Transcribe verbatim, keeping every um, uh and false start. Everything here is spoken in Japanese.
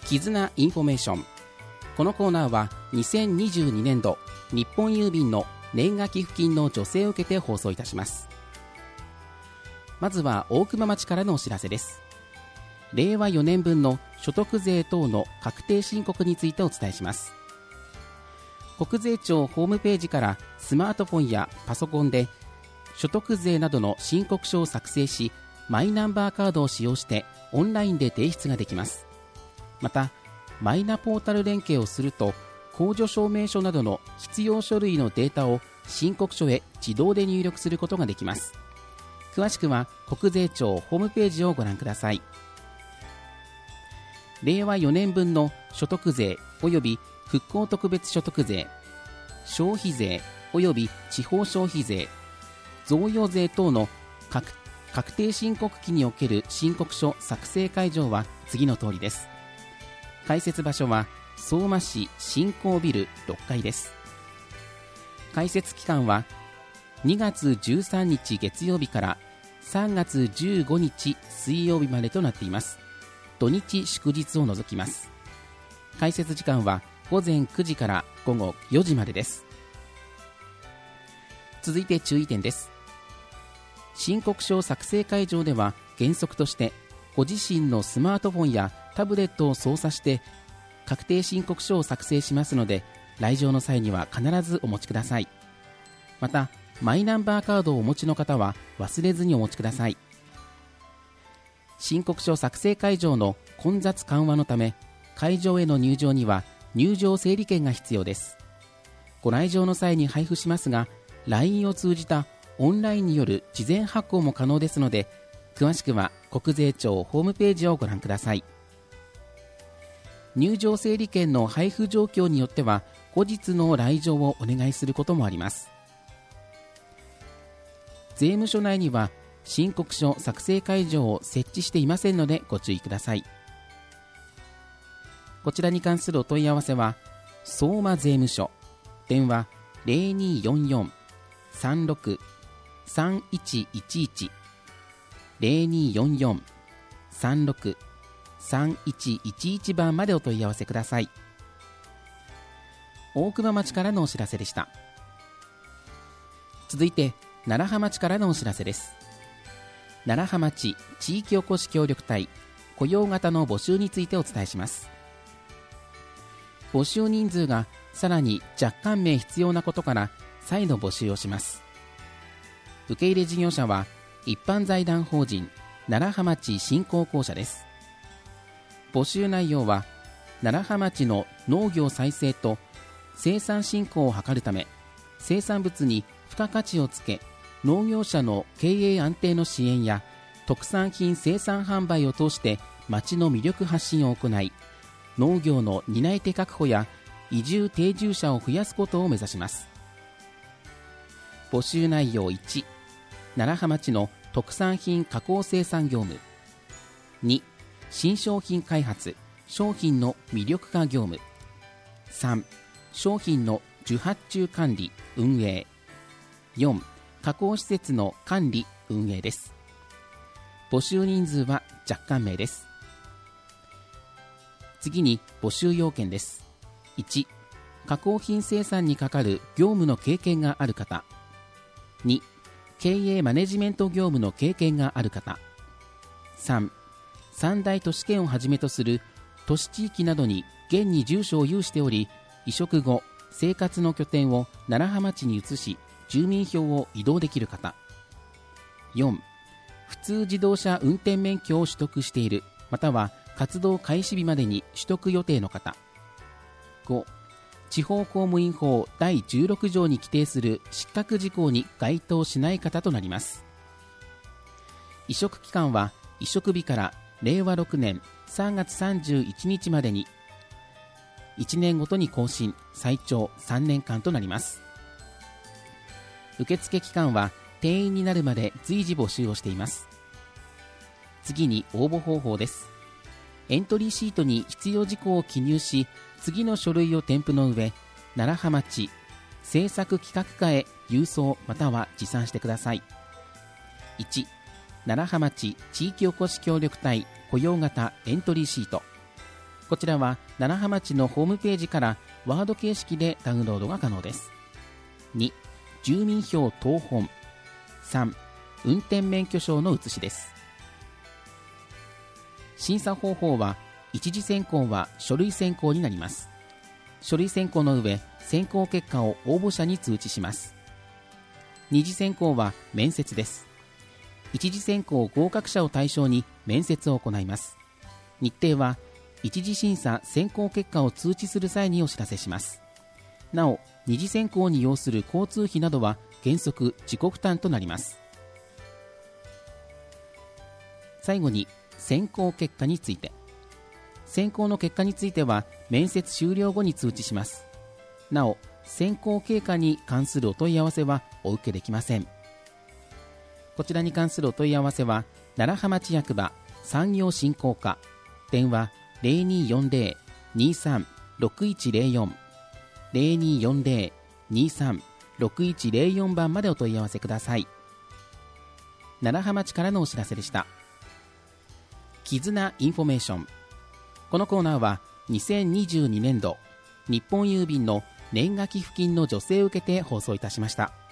絆インフォメーション。このコーナーはにせんにじゅうにねんど日本郵便の年賀寄付金の助成を受けて放送いたします。まずは大熊町からのお知らせです。れいわよねんぶんの所得税等の確定申告についてお伝えします。国税庁ホームページからスマートフォンやパソコンで所得税などの申告書を作成し、マイナンバーカードを使用してオンラインで提出ができます。またマイナポータル連携をすると、控除証明書などの必要書類のデータを申告書へ自動で入力することができます。詳しくは国税庁ホームページをご覧ください。れいわよねんぶんの所得税及び復興特別所得税、消費税及び地方消費税、贈与税等の 確, 確定申告期における申告書作成会場は次の通りです。開設場所は相馬市新興ビルろっかいです。開設期間はにがつじゅうさんにち月曜日からさんがつじゅうごにち水曜日までとなっています。土日祝日を除きます。開設時間はごぜんくじからごごよじまでです。続いて注意点です。申告書作成会場では原則としてご自身のスマートフォンやタブレットを操作して確定申告書を作成しますので、来場の際には必ずお持ちください。またマイナンバーカードをお持ちの方は忘れずにお持ちください。申告書作成会場の混雑緩和のため、会場への入場には入場整理券が必要です。ご来場の際に配布しますが、 ライン を通じたオンラインによる事前発行も可能ですので、詳しくは国税庁ホームページをご覧ください。入場整理券の配布状況によっては後日の来場をお願いすることもあります。税務署内には申告書作成会場を設置していませんのでご注意ください。こちらに関するお問い合わせは相馬税務署、電話 ゼロにーよんよん さんろく さんいちいちいち ゼロにーよんよん さんろく さんいちいちいち 番までお問い合わせください。大熊町からのお知らせでした。続いて楢葉町からのお知らせです。楢葉町地域おこし協力隊雇用型の募集についてお伝えします。募集人数がさらに若干名必要なことから再度募集をします。受け入れ事業者は一般財団法人楢葉町振興公社です。募集内容は楢葉町の農業再生と生産振興を図るため、生産物に付加価値をつけ農業者の経営安定の支援や特産品生産販売を通して町の魅力発信を行い、農業の担い手確保や移住定住者を増やすことを目指します。募集内容いち、楢葉町の特産品加工生産業務。に、新商品開発、商品の魅力化業務。さん、商品の受発注管理運営。よん、加工施設の管理運営です。募集人数は若干名です。次に募集要件です。いち、加工品生産にかかる業務の経験がある方。に、経営マネジメント業務の経験がある方。さん、三大都市圏をはじめとする都市地域などに現に住所を有しており、移植後生活の拠点を楢葉町に移し住民票を移動できる方。よん、普通自動車運転免許を取得している、または活動開始日までに取得予定の方。ご、地方公務員法だいじゅうろく条に規定する失格事項に該当しない方となります。移植期間は移植日かられいわろくねんさんがつさんじゅういちにちまでに、いちねんごとに更新、最長さんねんかんとなります。受付期間は定員になるまで随時募集をしています。次に応募方法です。エントリーシートに必要事項を記入し、次の書類を添付の上、楢葉町政策企画課へ郵送または持参してください。いち、楢葉町地域おこし協力隊雇用型エントリーシート。 こちらは楢葉町のホームページからワード形式でダウンロードが可能です。に、住民票謄本。さん、運転免許証の写しです。審査方法は、一次選考は書類選考になります。書類選考の上、選考結果を応募者に通知します。二次選考は面接です。一次選考合格者を対象に面接を行います。日程は一次審査選考結果を通知する際にお知らせします。なお、二次選考に要する交通費などは原則自己負担となります。最後に選考結果について。選考の結果については面接終了後に通知します。なお、選考経過に関するお問い合わせはお受けできません。こちらに関するお問い合わせは楢葉町役場産業振興課、電話 ゼロにーよんゼロ にーさん ろくいちゼロよん ゼロにーよんゼロ にーさん ろくいちゼロよん 番までお問い合わせください。楢葉町からのお知らせでした。絆インフォメーション。このコーナーはにせんにじゅうにねんど日本郵便の年賀寄付金の助成を受けて放送いたしました。